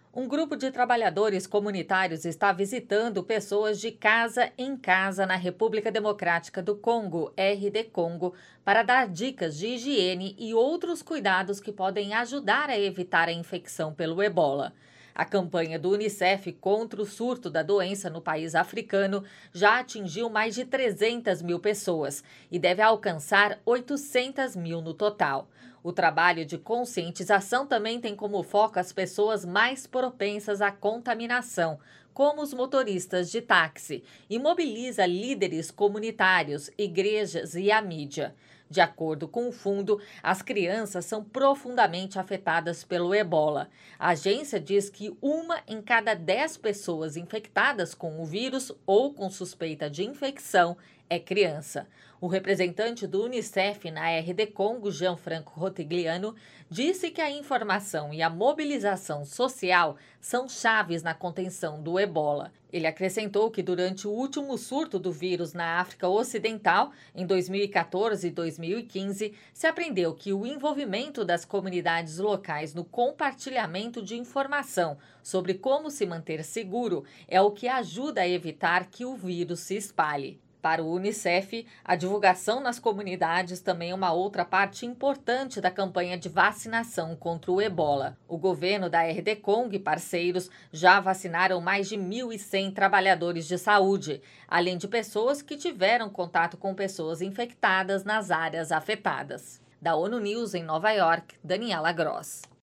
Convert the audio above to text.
Um grupo de trabalhadores comunitários está visitando pessoas de casa em casa na República Democrática do Congo, RD Congo, para dar dicas de higiene e outros cuidados que podem ajudar a evitar a infecção pelo ebola. A campanha do Unicef contra o surto da doença no país africano já atingiu mais de 300 mil pessoas e deve alcançar 800 mil no total. O trabalho de conscientização também tem como foco as pessoas mais propensas à contaminação, como os motoristas de táxi, e mobiliza líderes comunitários, igrejas e a mídia. De acordo com o fundo, as crianças são profundamente afetadas pelo ebola. A agência diz que 1 em cada 10 pessoas infectadas com o vírus ou com suspeita de infecção é criança. O representante do Unicef na RD Congo, Gianfranco Rotigliano, disse que a informação e a mobilização social são chaves na contenção do ebola. Ele acrescentou que durante o último surto do vírus na África Ocidental, em 2014 e 2015, se aprendeu que o envolvimento das comunidades locais no compartilhamento de informação sobre como se manter seguro é o que ajuda a evitar que o vírus se espalhe. Para o Unicef, a divulgação nas comunidades também é uma outra parte importante da campanha de vacinação contra o ebola. O governo da RD Congo e parceiros já vacinaram mais de 1.100 trabalhadores de saúde, além de pessoas que tiveram contato com pessoas infectadas nas áreas afetadas. Da ONU News em Nova York, Daniela Gross.